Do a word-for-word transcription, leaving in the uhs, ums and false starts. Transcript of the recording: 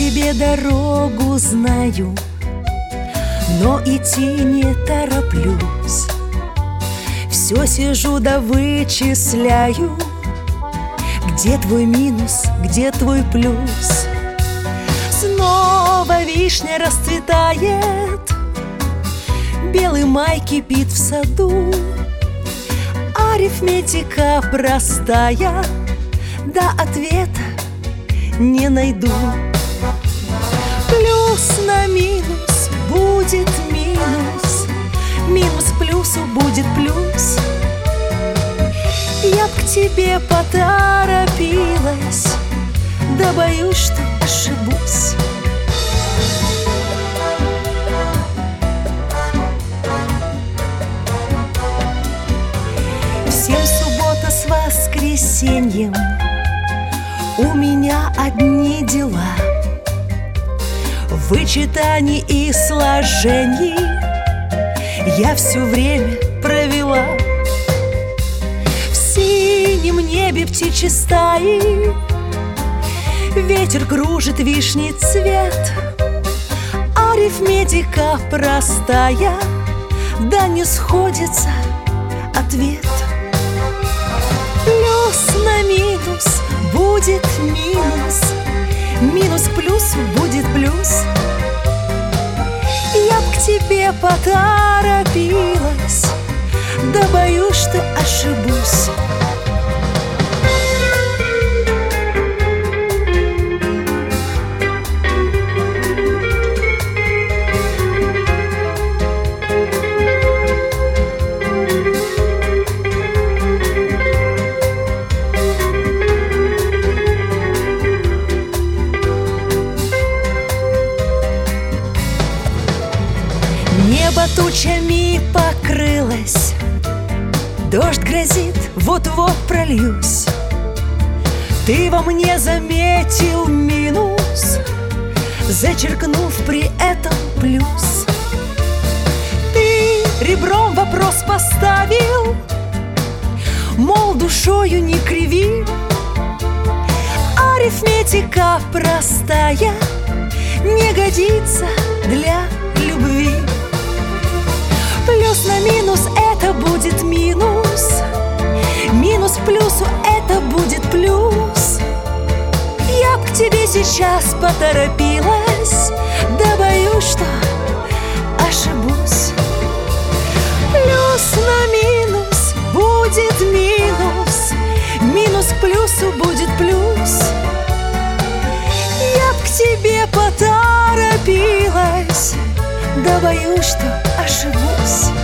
тебе дорогу знаю, но идти не тороплюсь. Все сижу да вычисляю, где твой минус, где твой плюс. Снова вишня расцветает, белый май кипит в саду. Арифметика простая, да ответа не найду. Плюс на минус будет минус, минус плюсу будет плюс. Я б к тебе поторопилась, да боюсь, что ошибусь. Всем суббота с воскресеньем, у меня одни дела. В вычитании и сложении я все время провела. В синем небе птичьи стаи, ветер кружит вишний цвет. Арифметика простая, да не сходится ответ. Плюс на минус будет минус, минус плюс будет плюс. Я б к тебе поторопилась, да боюсь, что ошибусь. Небо тучами покрылось, дождь грозит, вот-вот прольюсь. Ты во мне заметил минус, зачеркнув при этом плюс. Ты ребром вопрос поставил, мол, душою не криви. Арифметика простая не годится для любви. Плюс на минус это будет минус, минус плюсу это будет плюс. Я б к тебе сейчас поторопилась, да боюсь, что ошибусь. Плюс на минус будет минус, минус плюсу будет плюс. Я б к тебе поторопилась, да боюсь, что ошибусь.